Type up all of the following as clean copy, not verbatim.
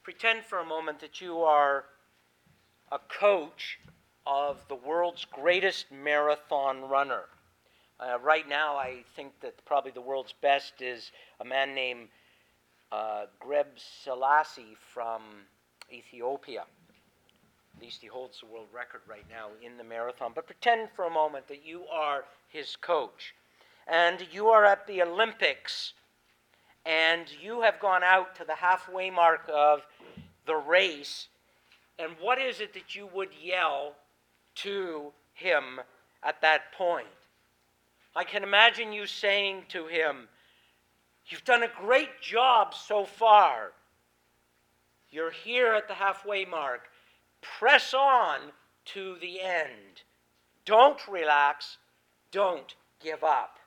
Pretend for a moment that you are a coach of the world's greatest marathon runner. Right now, I think that probably the world's best is a man named Greb Selassie from Ethiopia. At least he holds the world record right now in the marathon. But pretend for a moment that you are his coach. And you are at the Olympics, and you have gone out to the halfway mark of the race. And what is it that you would yell to him at that point? I can imagine you saying to him, "You've done a great job so far. You're here at the halfway mark. Press on to the end. Don't relax. Don't give up."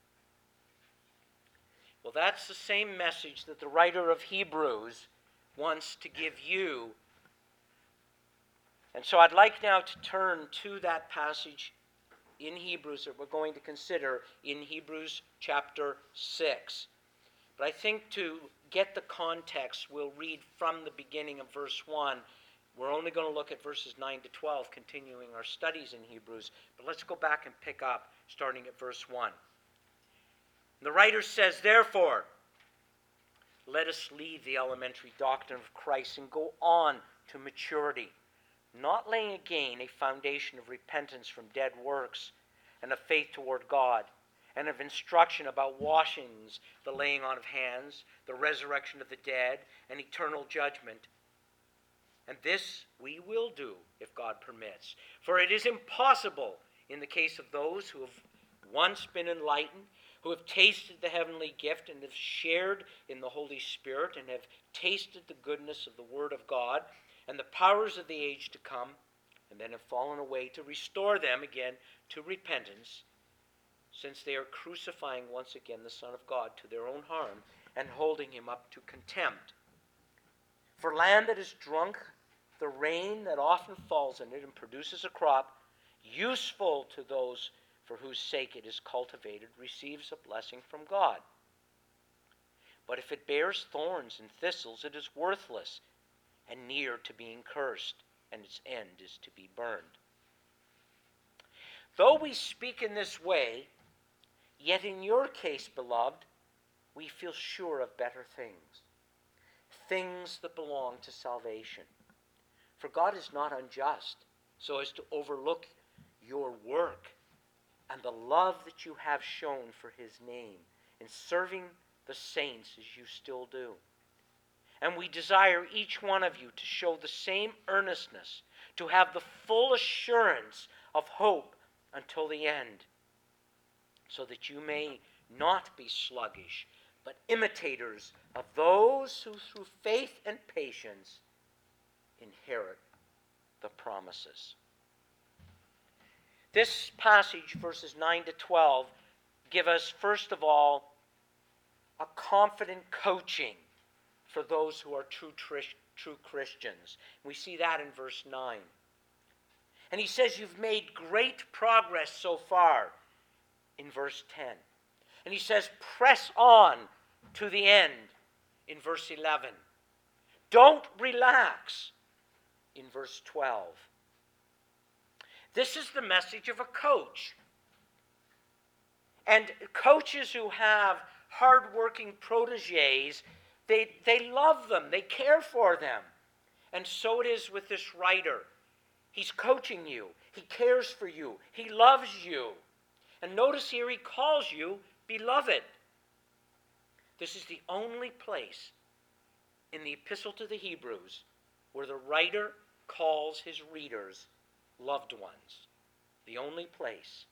Well, that's the same message that the writer of Hebrews wants to give you. And so I'd like now to turn to that passage in Hebrews that we're going to consider in Hebrews chapter 6. But I think to get the context, we'll read from the beginning of verse 1. We're only going to look at verses 9 to 12, continuing our studies in Hebrews. But let's go back and pick up, starting at verse 1. The writer says, "Therefore, let us leave the elementary doctrine of Christ and go on to maturity, not laying again a foundation of repentance from dead works and of faith toward God, and of instruction about washings, the laying on of hands, the resurrection of the dead, and eternal judgment. And this we will do, if God permits. For it is impossible, in the case of those who have once been enlightened, who have tasted the heavenly gift and have shared in the Holy Spirit and have tasted the goodness of the Word of God and the powers of the age to come, and then have fallen away, to restore them again to repentance, since they are crucifying once again the Son of God to their own harm and holding him up to contempt. For land that has drunk the rain that often falls in it and produces a crop useful to those for whose sake it is cultivated, receives a blessing from God. But if it bears thorns and thistles, it is worthless and near to being cursed, and its end is to be burned. Though we speak in this way, yet in your case, beloved, we feel sure of better things, things that belong to salvation. For God is not unjust, so as to overlook your work and the love that you have shown for his name in serving the saints as you still do. And we desire each one of you to show the same earnestness, to have the full assurance of hope until the end, so that you may not be sluggish, but imitators of those who through faith and patience inherit the promises. This passage, verses 9 to 12, give us, first of all, a confident coaching for those who are true Christians. We see that in verse 9. And he says, you've made great progress so far, in verse 10. And he says, press on to the end, in verse 11. Don't relax, in verse 12. This is the message of a coach. And coaches who have hard-working protégés, they love them, they care for them. And so it is with this writer. He's coaching you, he cares for you, he loves you. And notice here he calls you beloved. This is the only place in the Epistle to the Hebrews where the writer calls his readers loved ones. The only place.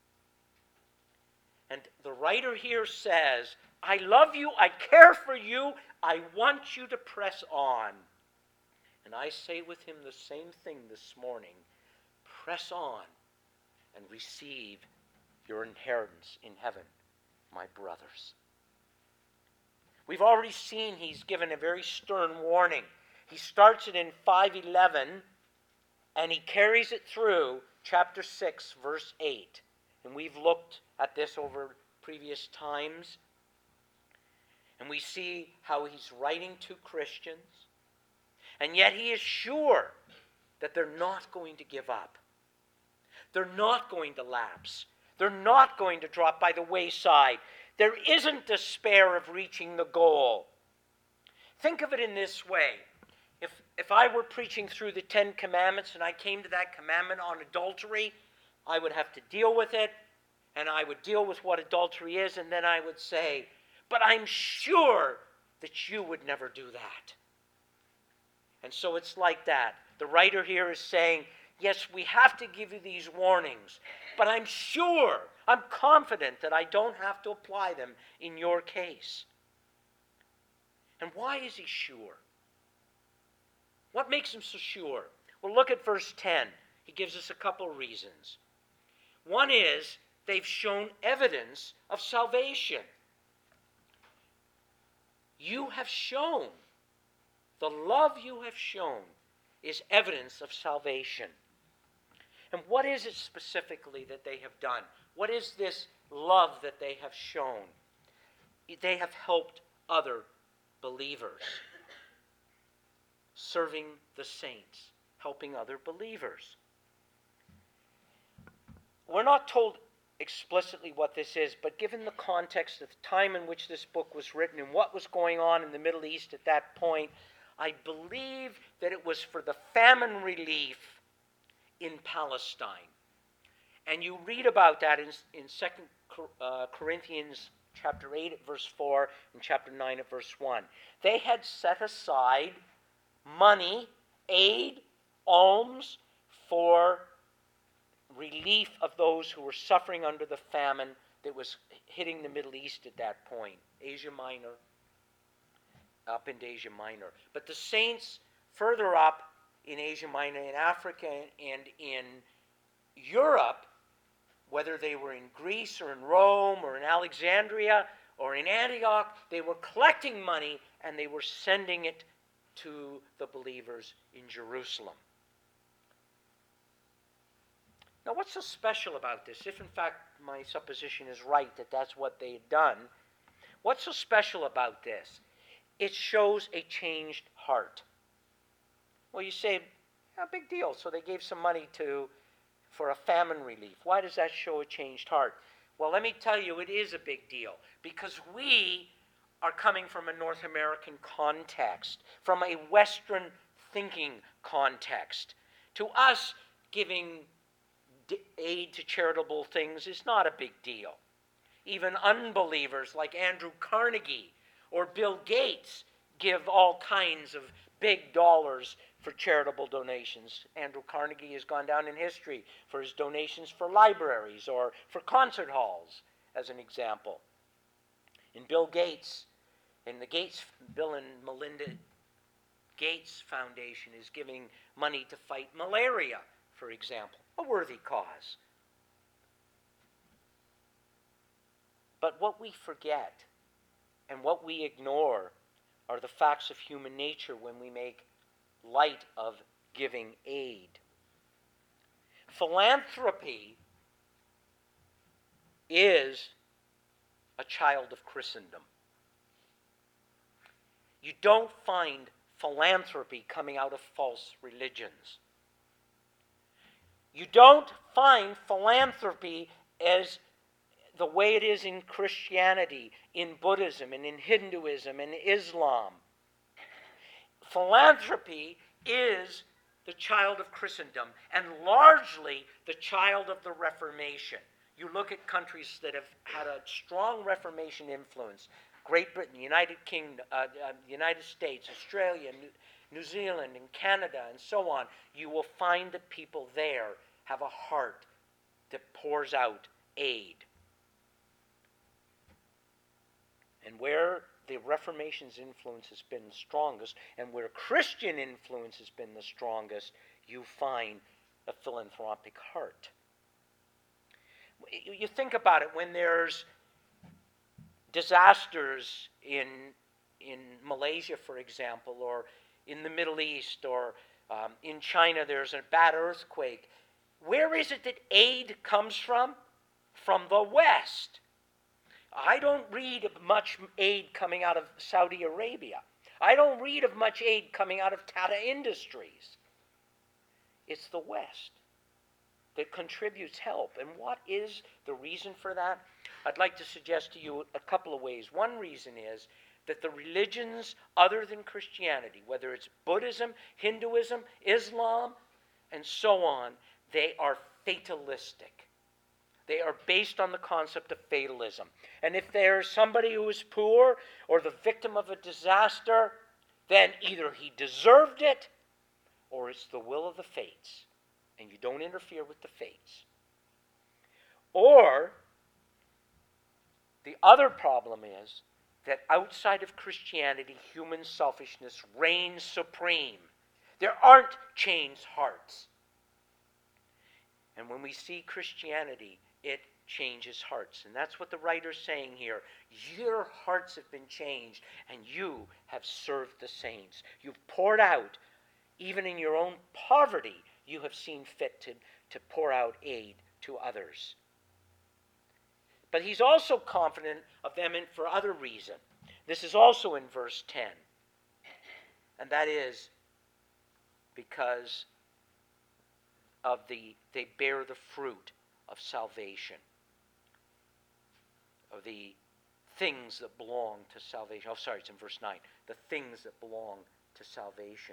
And the writer here says, I love you, I care for you, I want you to press on. And I say with him the same thing this morning. Press on and receive your inheritance in heaven, my brothers. We've already seen he's given a very stern warning. He starts it in 5:11, and he carries it through chapter 6, verse 8. And we've looked at this over previous times. And we see how he's writing to Christians. And yet he is sure that they're not going to give up. They're not going to lapse. They're not going to drop by the wayside. There isn't despair of reaching the goal. Think of it in this way. If I were preaching through the 10 Commandments and I came to that commandment on adultery, I would have to deal with it, and I would deal with what adultery is, and then I would say, but I'm sure that you would never do that. And so it's like that. The writer here is saying, yes, we have to give you these warnings, but I'm sure, I'm confident that I don't have to apply them in your case. And why is he sure? What makes him so sure? Well, look at verse 10. He gives us a couple reasons. One is they've shown evidence of salvation. You have shown, the love you have shown is evidence of salvation. And what is it specifically that they have done? What is this love that they have shown? They have helped other believers, serving the saints, helping other believers. We're not told explicitly what this is, but given the context of the time in which this book was written and what was going on in the Middle East at that point, I believe that it was for the famine relief in Palestine. And you read about that in 2 Corinthians chapter 8 at verse 4 and chapter 9 at verse 1. They had set aside money, aid, alms for relief of those who were suffering under the famine that was hitting the Middle East at that point, Asia Minor, up into Asia Minor. But the saints further up in Asia Minor, in Africa, and in Europe, whether they were in Greece or in Rome or in Alexandria or in Antioch, they were collecting money and they were sending it to the believers in Jerusalem. Now, what's so special about this? If, in fact, my supposition is right that that's what they had done, what's so special about this? It shows a changed heart. Well, you say, yeah, big deal. So they gave some money for a famine relief. Why does that show a changed heart? Well, let me tell you, it is a big deal because we are coming from a North American context, from a Western thinking context. To us, giving aid to charitable things is not a big deal. Even unbelievers like Andrew Carnegie or Bill Gates give all kinds of big dollars for charitable donations. Andrew Carnegie has gone down in history for his donations for libraries or for concert halls, as an example. And Bill Gates, and the Bill and Melinda Gates Foundation is giving money to fight malaria, for example, a worthy cause. But what we forget and what we ignore are the facts of human nature when we make light of giving aid. Philanthropy is a child of Christendom. You don't find philanthropy coming out of false religions. You don't find philanthropy as the way it is in Christianity, in Buddhism, and in Hinduism, and Islam. Philanthropy is the child of Christendom, and largely the child of the Reformation. You look at countries that have had a strong Reformation influence, Great Britain, United Kingdom, United States, Australia, New Zealand, and Canada, and so on, you will find that people there have a heart that pours out aid. And where the Reformation's influence has been the strongest, and where Christian influence has been the strongest, you find a philanthropic heart. You think about it, when there's disasters in Malaysia, for example, or in the Middle East, or in China there's a bad earthquake, where is it that aid comes from? From the West. I don't read much aid coming out of Saudi Arabia. I don't read of much aid coming out of Tata Industries. It's the West that contributes help. And what is the reason for that? I'd like to suggest to you a couple of ways. One reason is that the religions other than Christianity, whether it's Buddhism, Hinduism, Islam, and so on, they are fatalistic. They are based on the concept of fatalism. And if there's somebody who is poor or the victim of a disaster, then either he deserved it or it's the will of the fates, and you don't interfere with the fates. Or the other problem is that outside of Christianity, human selfishness reigns supreme. There aren't changed hearts. And when we see Christianity, it changes hearts. And that's what the writer's saying here. Your hearts have been changed, and you have served the saints. You've poured out, even in your own poverty, you have seen fit to pour out aid to others. But he's also confident of them for other reason. This is also in verse 10. And that is because of they bear the fruit of salvation, of the things that belong to salvation. Oh, sorry, it's in verse 9. The things that belong to salvation.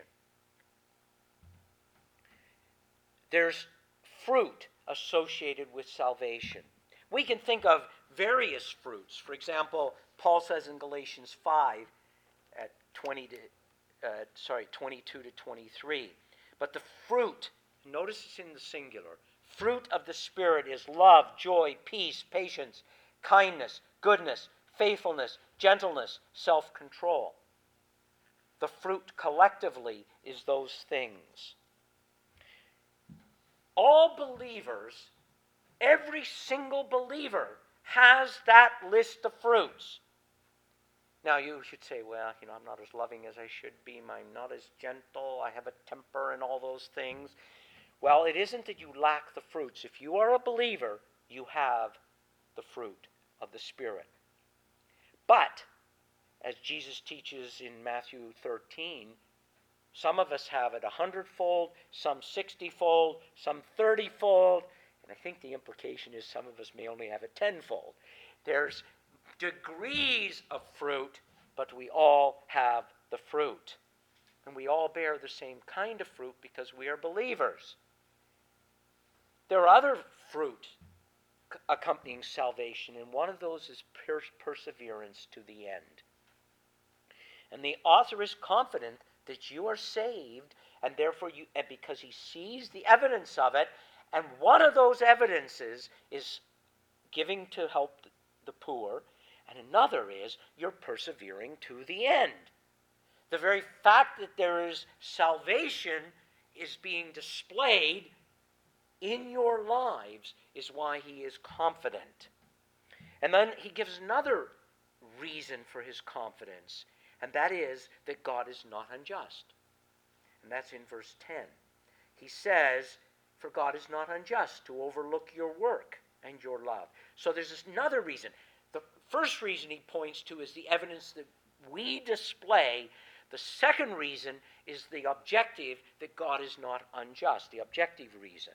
There's fruit associated with salvation. We can think of various fruits. For example, Paul says in Galatians 5 at 22 to 23, but the fruit, notice it's in the singular, fruit of the Spirit is love, joy, peace, patience, kindness, goodness, faithfulness, gentleness, self-control. The fruit collectively is those things. All believers, every single believer has that list of fruits. Now you should say, well, I'm not as loving as I should be. I'm not as gentle. I have a temper and all those things. Well, it isn't that you lack the fruits. If you are a believer, you have the fruit of the Spirit. But, as Jesus teaches in Matthew 13, some of us have it 100-fold, some 60-fold, some 30-fold, and I think the implication is some of us may only have it 10-fold. There's degrees of fruit, but we all have the fruit. And we all bear the same kind of fruit because we are believers. There are other fruit accompanying salvation, and one of those is perseverance to the end. And the author is confident that you are saved, and therefore and because he sees the evidence of it, and one of those evidences is giving to help the poor, and another is you're persevering to the end. The very fact that there is salvation is being displayed in your lives is why he is confident. And then he gives another reason for his confidence, and that is that God is not unjust. And that's in verse 10. He says, for God is not unjust to overlook your work and your love. So there's another reason. The first reason he points to is the evidence that we display. The second reason is the objective that God is not unjust, the objective reason.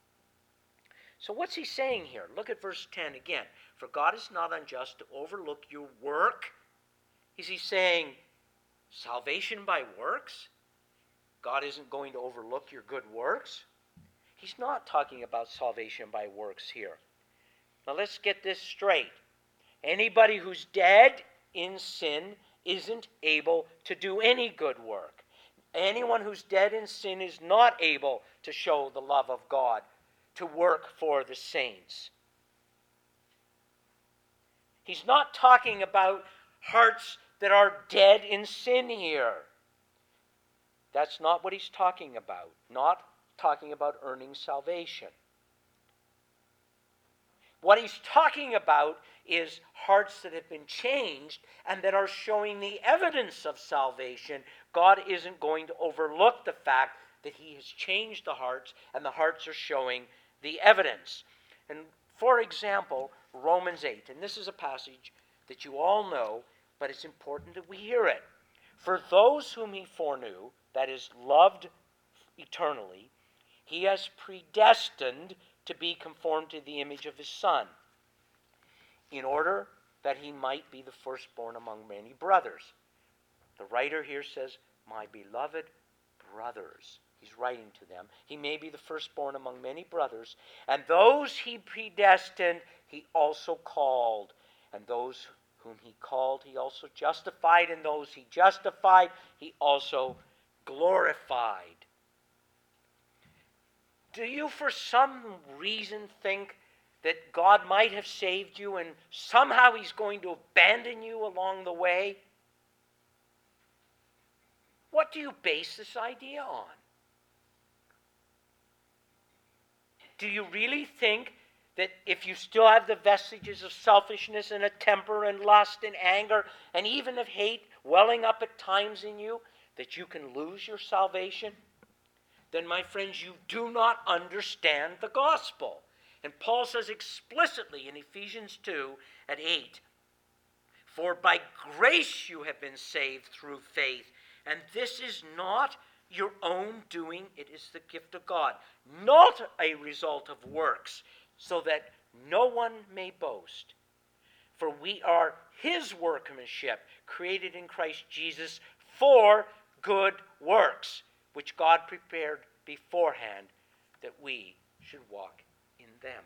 So what's he saying here? Look at verse 10 again. For God is not unjust to overlook your work. Is he saying salvation by works? God isn't going to overlook your good works? He's not talking about salvation by works here. Now let's get this straight. Anybody who's dead in sin isn't able to do any good work. Anyone who's dead in sin is not able to show the love of God, to work for the saints. He's not talking about hearts that are dead in sin here. That's not what he's talking about. Not talking about earning salvation. What he's talking about is hearts that have been changed and that are showing the evidence of salvation. God isn't going to overlook the fact that he has changed the hearts, and the hearts are showing the evidence. And for example, Romans 8, and this is a passage that you all know, but it's important that we hear it. For those whom he foreknew, that is, loved eternally, he has predestined to be conformed to the image of his Son, in order that he might be the firstborn among many brothers. The writer here says, my beloved brothers. He's writing to them. He may be the firstborn among many brothers. And those he predestined, he also called. And those whom he called, he also justified. And those he justified, he also glorified. Do you for some reason think that God might have saved you and somehow he's going to abandon you along the way? What do you base this idea on? Do you really think that if you still have the vestiges of selfishness and a temper and lust and anger and even of hate welling up at times in you, that you can lose your salvation? Then, my friends, you do not understand the gospel. And Paul says explicitly in Ephesians 2 at 8, for by grace you have been saved through faith, and this is not your own doing, it is the gift of God, not a result of works, so that no one may boast. For we are his workmanship, created in Christ Jesus for good works, which God prepared beforehand that we should walk in them.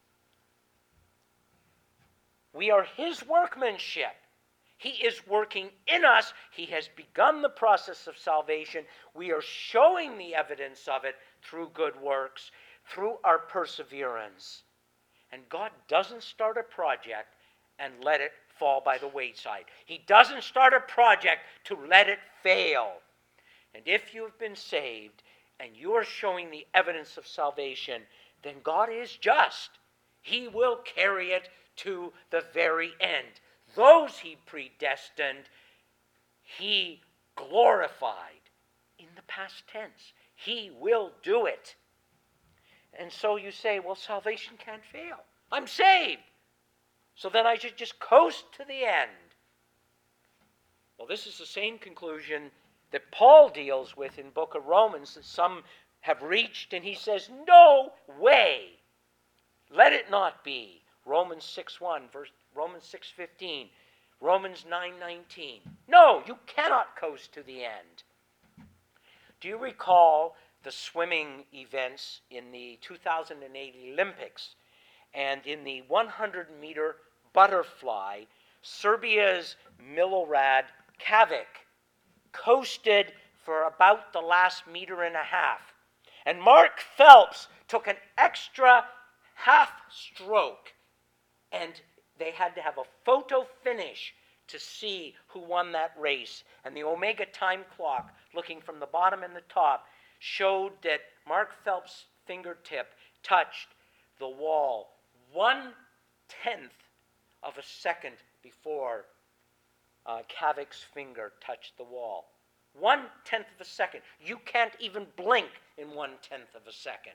We are his workmanship. He is working in us. He has begun the process of salvation. We are showing the evidence of it through good works, through our perseverance. And God doesn't start a project and let it fall by the wayside. He doesn't start a project to let it fail. And if you have been saved and you are showing the evidence of salvation, then God is just. He will carry it to the very end. Those he predestined, he glorified in the past tense. He will do it. And so you say, well, salvation can't fail. I'm saved. So then I should just coast to the end. Well, this is the same conclusion that Paul deals with in the book of Romans that some have reached, and he says, no way. Let it not be. Romans 6:1, Romans 6:15, Romans 9:19. No, you cannot coast to the end. Do you recall the swimming events in the 2008 Olympics and in the 100-meter butterfly, Serbia's Milorad Kavic coasted for about the last meter and a half. And Mark Phelps took an extra half stroke, and they had to have a photo finish to see who won that race. And the Omega time clock, looking from the bottom and the top, showed that Mark Phelps' fingertip touched the wall 1/10 of a second before Kavic's finger touched the wall. 1/10 of a second. You can't even blink in 1/10 of a second.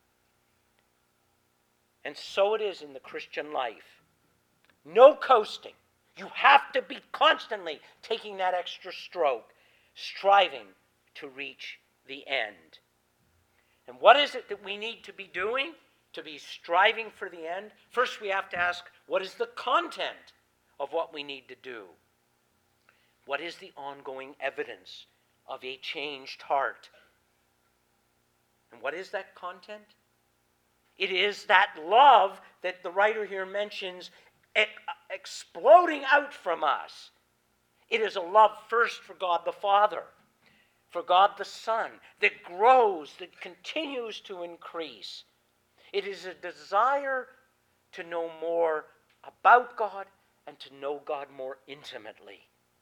And so it is in the Christian life. No coasting. You have to be constantly taking that extra stroke, striving to reach the end. And what is it that we need to be doing to be striving for the end? First, we have to ask, what is the content of what we need to do? What is the ongoing evidence of a changed heart? And what is that content? It is that love that the writer here mentions exploding out from us. It is a love first for God the Father, for God the Son, that grows, that continues to increase. It is a desire to know more about God and to know God more intimately.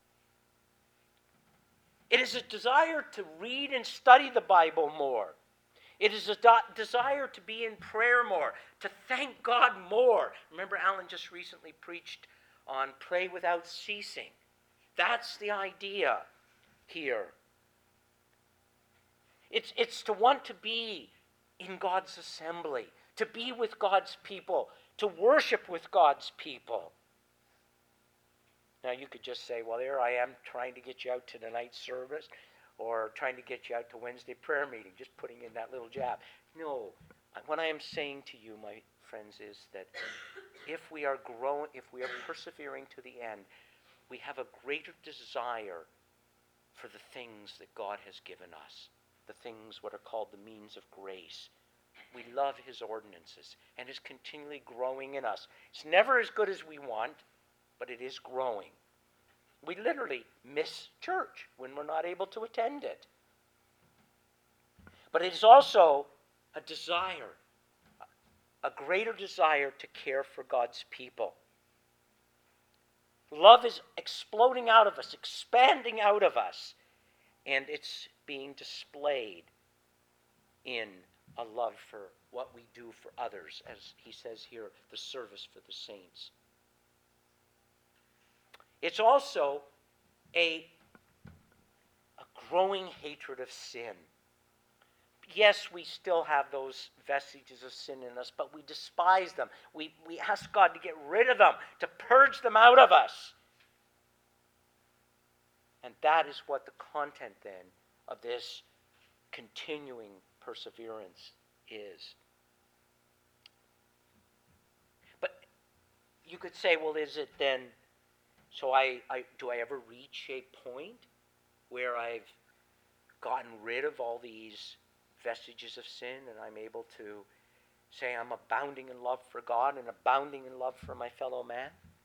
It is a desire to read and study the Bible more. It is a desire to be in prayer more, to thank God more. Remember, Alan just recently preached on pray without ceasing. That's the idea here. It's to want to be in God's assembly, to be with God's people, to worship with God's people. Now you could just say, well, there I am trying to get you out to tonight's service or trying to get you out to Wednesday prayer meeting, just putting in that little jab. No, what I am saying to you, my friends, is that if we are persevering to the end, we have a greater desire for the things that God has given us, the things what are called the means of grace. We love his ordinances, and it's continually growing in us. It's never as good as we want, but it is growing. We literally miss church when we're not able to attend it. But it is also a desire, a greater desire to care for God's people. Love is exploding out of us, expanding out of us, and it's being displayed in a love for what we do for others, as he says here, the service for the saints. It's also a growing hatred of sin. Yes, we still have those vestiges of sin in us, but we despise them. We ask God to get rid of them, to purge them out of us. And that is what the content then of this continuing perseverance is. But you could say, well, is it then, so do I ever reach a point where I've gotten rid of all these vestiges of sin and I'm able to say I'm abounding in love for God and abounding in love for my fellow man?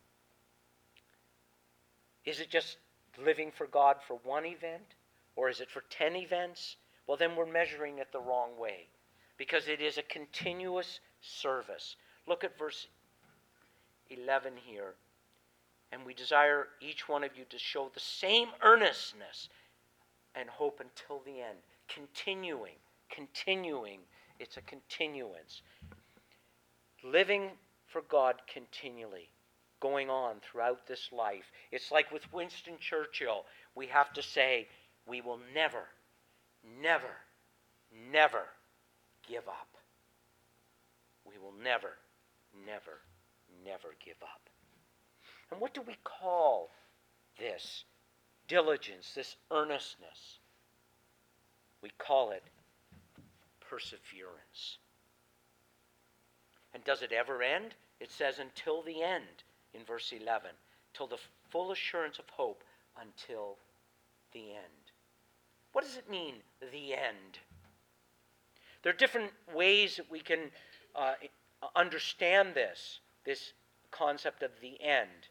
Is it just living for God for one event? Or is it for 10 events? Well, then we're measuring it the wrong way, because it is a continuous service. Look at verse 11 here. And we desire each one of you to show the same earnestness and hope until the end. Continuing. It's a continuance. Living for God continually, going on throughout this life. It's like with Winston Churchill. We have to say, we will never give up. We will never give up. And what do we call this diligence, this earnestness? We call it perseverance. And does it ever end? It says until the end in verse 11. Till the full assurance of hope until the end. What does it mean, the end? There are different ways that we can understand this concept of the end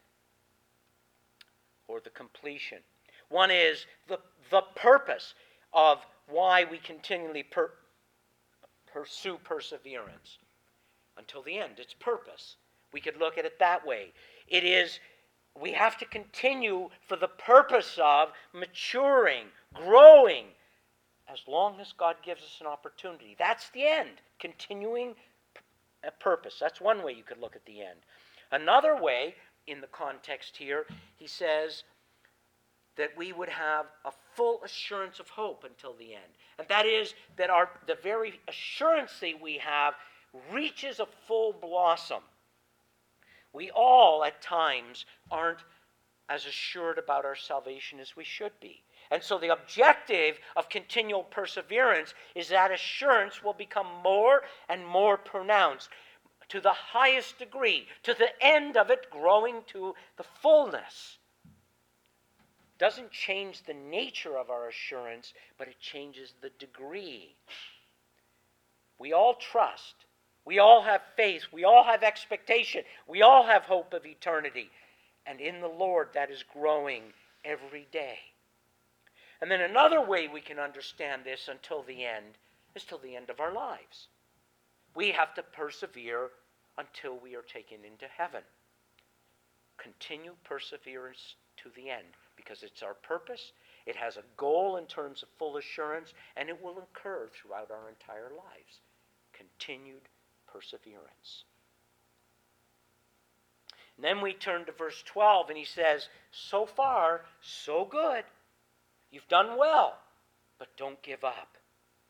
or the completion. One is the purpose of why we continually pursue perseverance until the end. It's purpose. We could look at it that way. It is, we have to continue for the purpose of maturing, growing, as long as God gives us an opportunity. That's the end. Continuing a purpose. That's one way you could look at the end. Another way, in the context here, he says that we would have a full assurance of hope until the end. And that is that the very assurance that we have reaches a full blossom. We all, at times, aren't as assured about our salvation as we should be. And so the objective of continual perseverance is that assurance will become more and more pronounced to the highest degree, to the end of it growing to the fullness. Doesn't change the nature of our assurance, but it changes the degree. We all trust. We all have faith. We all have expectation. We all have hope of eternity. And in the Lord, that is growing every day. And then another way we can understand this until the end is till the end of our lives. We have to persevere until we are taken into heaven. Continue perseverance to the end, because it's our purpose, it has a goal in terms of full assurance, and it will occur throughout our entire lives. Continued perseverance. And then we turn to verse 12, and he says, so far, so good. You've done well, but don't give up.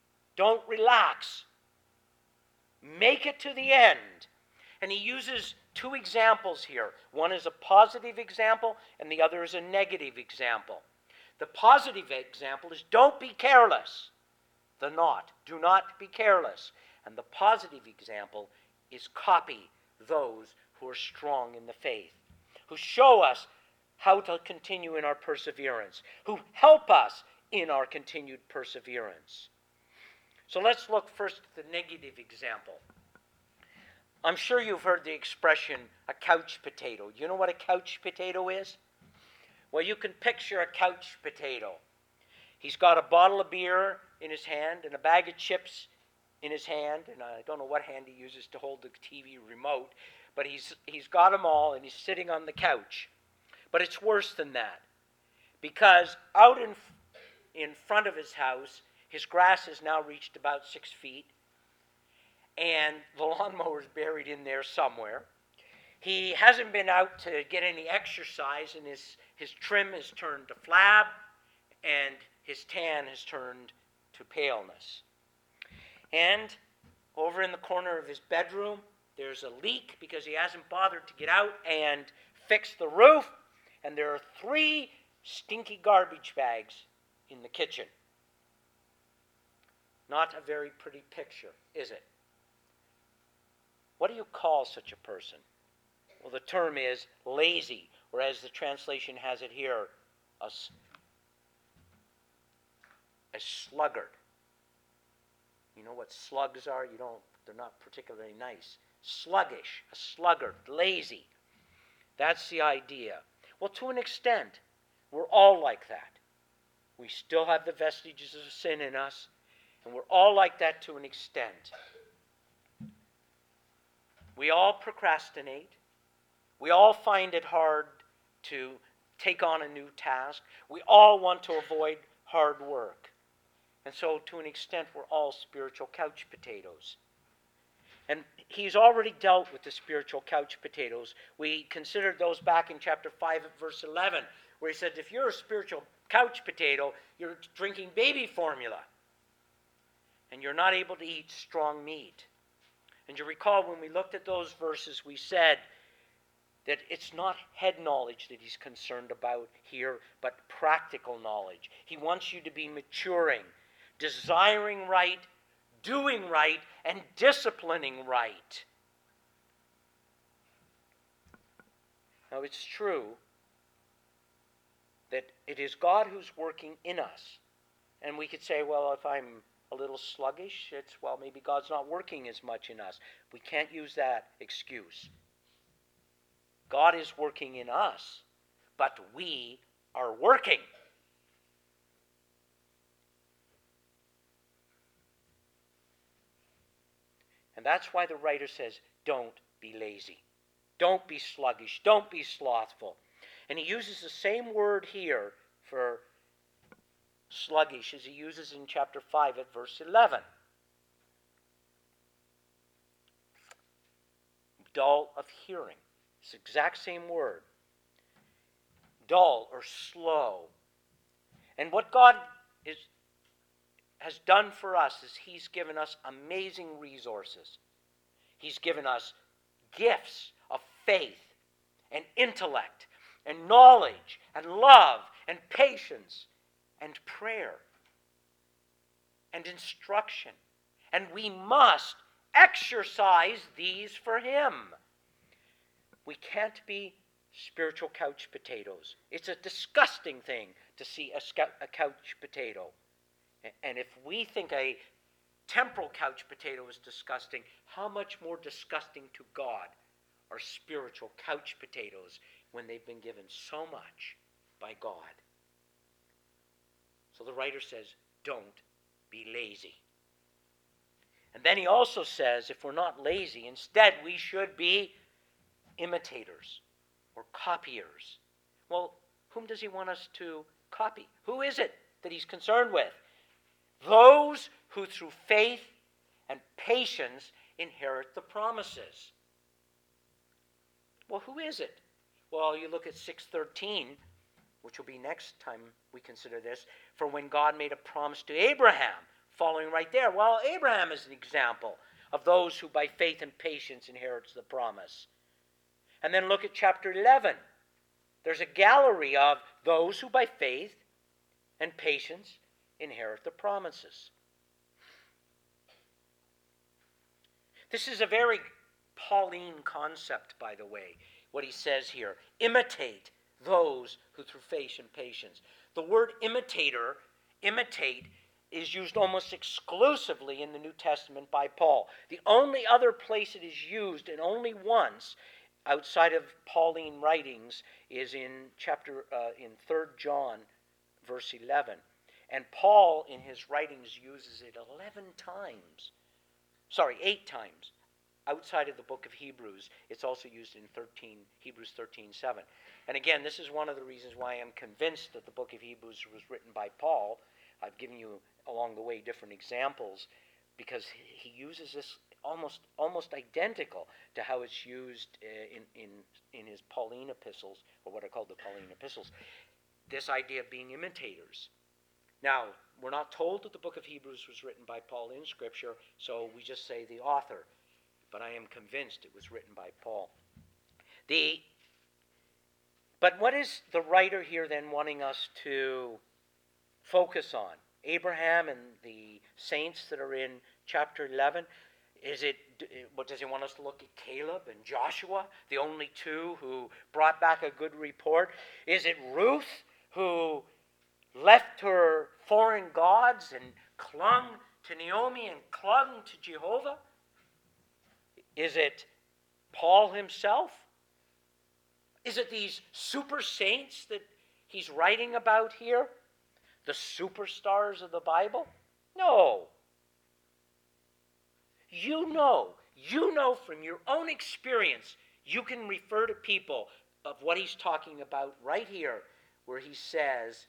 Don't relax. Make it to the end. And he uses two examples here. One is a positive example, and the other is a negative example. The positive example is don't be careless. The not, do not be careless. And the positive example is copy those who are strong in the faith, who show us how to continue in our perseverance, who help us in our continued perseverance. So let's look first at the negative example. I'm sure you've heard the expression, a couch potato. Do you know what a couch potato is? Well, you can picture a couch potato. He's got a bottle of beer in his hand and a bag of chips in his hand, and I don't know what hand he uses to hold the TV remote, but he's got them all, and he's sitting on the couch. But it's worse than that, because out in front of his house, his grass has now reached about 6 feet, and the lawnmower is buried in there somewhere. He hasn't been out to get any exercise, and his trim has turned to flab, and his tan has turned to paleness. And over in the corner of his bedroom, there's a leak because he hasn't bothered to get out and fix the roof, and there are 3 stinky garbage bags in the kitchen. Not a very pretty picture, is it? What do you call such a person? Well, the term is lazy, or as the translation has it here, a sluggard. You know what slugs are? They're not particularly nice. Sluggish, a sluggard, lazy. That's the idea. Well, to an extent, we're all like that. We still have the vestiges of sin in us, and we're all like that to an extent. We all procrastinate. We all find it hard to take on a new task. We all want to avoid hard work. And so, to an extent, we're all spiritual couch potatoes. And he's already dealt with the spiritual couch potatoes. We considered those back in chapter 5 at verse 11, where he said, if you're a spiritual couch potato, you're drinking baby formula, and you're not able to eat strong meat. And you recall when we looked at those verses, we said that it's not head knowledge that he's concerned about here, but practical knowledge. He wants you to be maturing, desiring right, doing right, and disciplining right. Now, it's true that it is God who's working in us. And we could say, well, if I'm a little sluggish, maybe God's not working as much in us. We can't use that excuse. God is working in us, but we are working. And that's why the writer says, don't be lazy. Don't be sluggish. Don't be slothful. And he uses the same word here for sluggish as he uses in chapter 5 at verse 11. Dull of hearing. It's the exact same word. Dull or slow. And what God has done for us is he's given us amazing resources. He's given us gifts of faith and intellect and knowledge and love and patience and prayer and instruction. And we must exercise these for him. We can't be spiritual couch potatoes. It's a disgusting thing to see a couch potato. And if we think a temporal couch potato is disgusting, how much more disgusting to God are spiritual couch potatoes when they've been given so much by God? So the writer says, don't be lazy. And then he also says, if we're not lazy, instead we should be imitators or copiers. Well, whom does he want us to copy? Who is it that he's concerned with? Those who through faith and patience inherit the promises. Well, who is it? Well, you look at 6:13, which will be next time we consider this. For when God made a promise to Abraham, following right there. Well, Abraham is an example of those who by faith and patience inherits the promise. And then look at chapter 11. There's a gallery of those who by faith and patience inherit the promises. This is a very Pauline concept, by the way, what he says here. Imitate those who through faith and patience. The word imitate, is used almost exclusively in the New Testament by Paul. The only other place it is used, and only once, outside of Pauline writings, is in 3 John, verse 11. And Paul, in his writings, uses it 8 times. Outside of the book of Hebrews, it's also used in Hebrews 13:7. And again, this is one of the reasons why I'm convinced that the book of Hebrews was written by Paul. I've given you along the way different examples, because he uses this almost identical to how it's used in his Pauline epistles, or what are called the Pauline epistles. This idea of being imitators. Now, we're not told that the book of Hebrews was written by Paul in Scripture, so we just say the author. But I am convinced it was written by Paul. But what is the writer here then wanting us to focus on? Abraham and the saints that are in chapter 11? Does he want us to look at Caleb and Joshua, the only two who brought back a good report? Is it Ruth, who left her foreign gods and clung to Naomi and clung to Jehovah? Is it Paul himself? Is it these super saints that he's writing about here? The superstars of the Bible? No. You know from your own experience, you can refer to people of what he's talking about right here, where he says,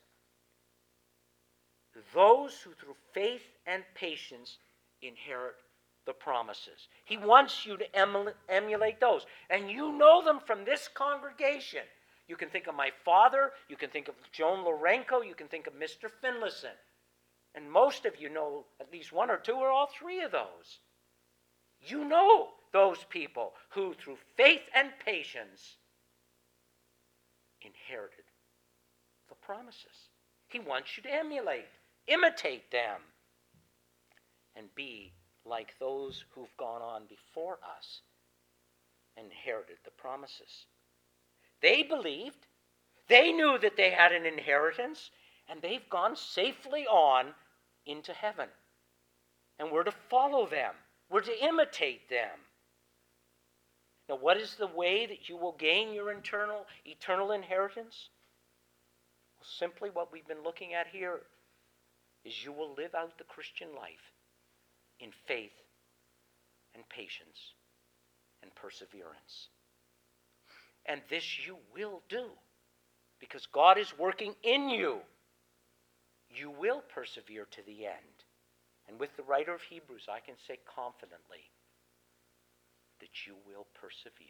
those who through faith and patience inherit the promises. He wants you to emulate those. And you know them from this congregation. You can think of my father, you can think of Joan Lorenko, you can think of Mr. Finlayson. And most of you know at least one or two or all three of those. You know those people who through faith and patience inherited the promises. He wants you to imitate them, and be like those who've gone on before us and inherited the promises. They believed. They knew that they had an inheritance, and they've gone safely on into heaven. And we're to follow them. We're to imitate them. Now, what is the way that you will gain your eternal inheritance? Well, simply what we've been looking at here is you will live out the Christian life in faith and patience and perseverance. And this you will do, because God is working in you. You will persevere to the end. And with the writer of Hebrews, I can say confidently that you will persevere.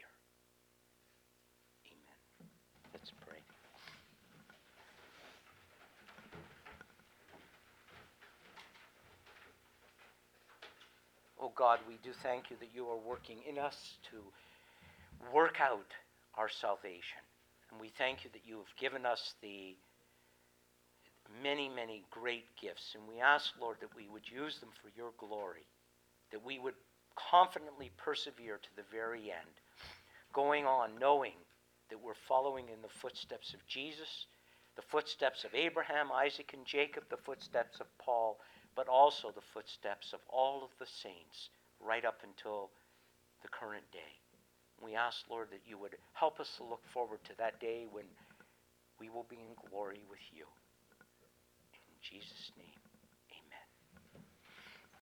Amen. Let's pray. Oh God, we do thank you that you are working in us to work out our salvation. And we thank you that you have given us the many, many great gifts. And we ask, Lord, that we would use them for your glory, that we would confidently persevere to the very end, going on knowing that we're following in the footsteps of Jesus, the footsteps of Abraham, Isaac, and Jacob, the footsteps of Paul, but also the footsteps of all of the saints right up until the current day. We ask, Lord, that you would help us to look forward to that day when we will be in glory with you. In Jesus' name.